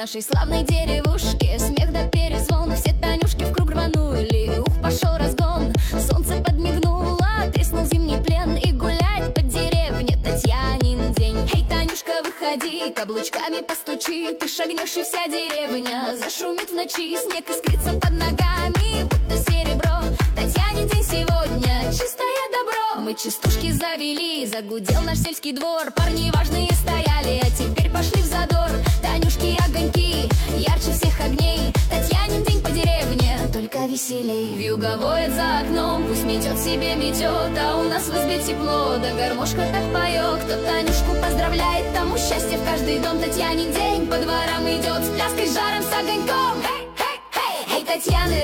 нашей славной деревушке смех да перезвон. Все Танюшки в круг рванули, ух, пошел разгон. Солнце подмигнуло, треснул зимний плен, и гулять по деревне Татьянин день. Эй, Танюшка, выходи, каблучками постучи, ты шагнешь, и вся деревня зашумит в ночи. Снег искрится под ногами, будто серебро. Татьянин день сегодня, чистое добро. Мы частушки завели, загудел наш сельский двор. Парни важные стояли, а теперь пошли в задор. Танюшки огоньки, ярче всех огней. Татьянин день по деревне, только веселей. Вьюга воет за окном, пусть метет себе метет, а у нас в избе тепло, да гармошка так поет. Кто Танюшку поздравляет, тому счастье в каждый дом. Татьянин день по дворам идет с пляской, с жаром, с огоньком. Эй, Татьяны